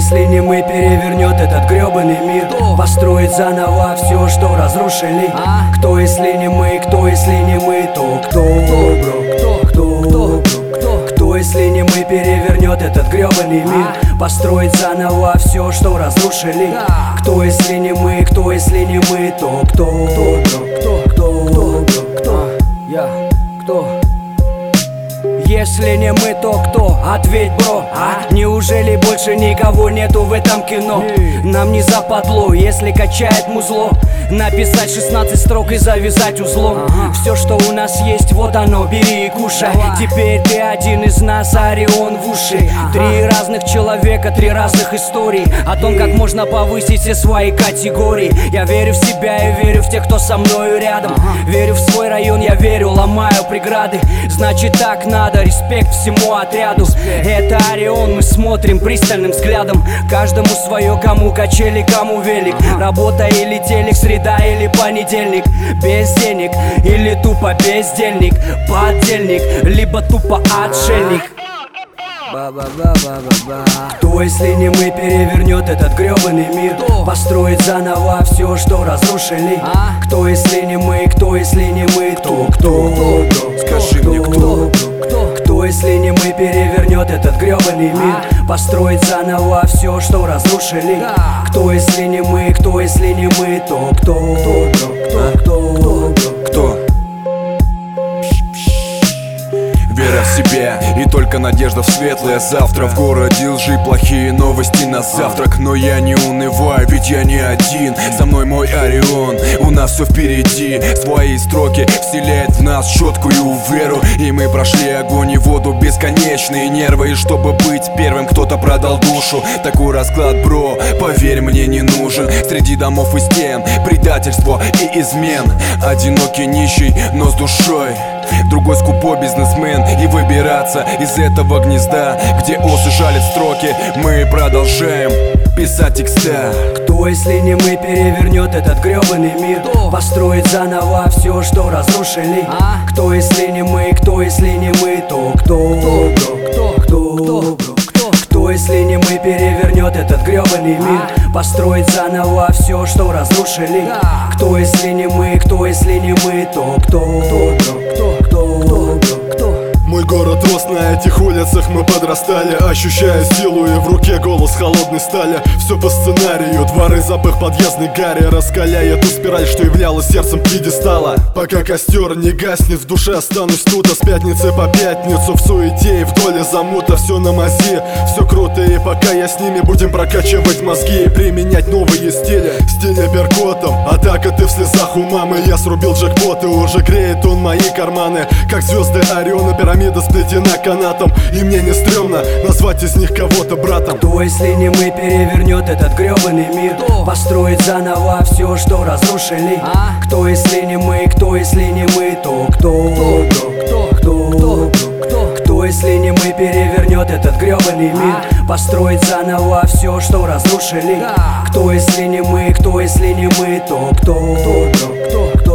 если не мы, перевернет этот гребаный мир? Построит заново все, что разрушили. Кто, если не мы, кто, если не мы, то кто, бро? Кто, если не мы, перевернет этот гребаный мир? Построить заново все, что разрушили. Кто, если не мы, кто, если не мы, то кто, бро? Кто? Если не мы, то кто? Ответь, бро, Неужели больше никого нету в этом кино? Нам не западло, если качает музло, написать 16 строк и завязать узлом. Все, что у нас есть, вот оно, бери и кушай. Теперь ты один из нас, Орион в уши. Три разных человека, три разных истории о том, как можно повысить все свои категории. Я верю в себя и верю в тех, кто со мною рядом. Верю в свой район, я верю, ломаю преграды. Значит, так надо, респект всему отряду. Это Орион, мы смотрим пристальным взглядом. Каждому свое, кому качели, кому велик. Работа или телек, среда или понедельник. Без денег или тупо бездельник. Поддельник, либо тупо отшельник. Кто, если не мы, перевернет этот гребаный мир? Построит заново все, что разрушили. Кто, если не мы, кто, если не мы, то кто? Скажи мне, кто? Кто, если не мы, перевернет этот гребаный мир? Построить заново все, что разрушили. Кто, если не мы, кто, если не мы, то кто? Кто? Вера в себя и только надежда в светлое завтра. В городе лжи, плохие новости на завтрак. Но я не унываю, ведь я не один. Со мной мой Орион, у нас все впереди. Свои строки вселяет в нас четкую веру. И мы прошли огонь и воду, бесконечные нервы. И чтобы быть первым, кто-то продал душу. Такой расклад, бро, поверь, мне не нужен. Среди домов и стен предательство и измен. Одинокий нищий, но с душой. Другой скупой бизнесмен. И выбираться из этого гнезда, где осы жалят строки, мы продолжаем писать текста. Кто, если не мы, перевернет этот гребаный мир? Построит заново все, что разрушили. Кто, если не мы, кто, если не мы, то кто? Кто, если не мы, перевернет этот гребаный мир? Построить заново все, что разрушили. Кто, если не мы, кто, если не мы, то кто? Мой город рос на этих улицах, мы подрастали, ощущая силу и в руке голос холодной стали. Все по сценарию, дворы, запах подъездной гари раскаляет ту спираль, что являлась сердцем пьедестала. Пока костер не гаснет, в душе останусь тут, а с пятницы по пятницу в суете и в доле замута. Все на мази, все круто, и пока я с ними, будем прокачивать мозги и применять новые стили. Стили беркотом, атака, ты в слезах у мамы. Я срубил джекпот, и уже греет он мои карманы. Как звезды Ориона, пирамида сплетена канатом, и мне не стрёмно назвать из них кого-то братом. Кто, если не мы, перевернет этот гребаный мир? Построит заново все, что разрушили. Кто, если не мы, кто, если не мы, то кто? Кто, если не мы, перевернет этот гребаный мир? Построить заново все, что разрушили. Кто, если не мы, кто, если не мы, то кто?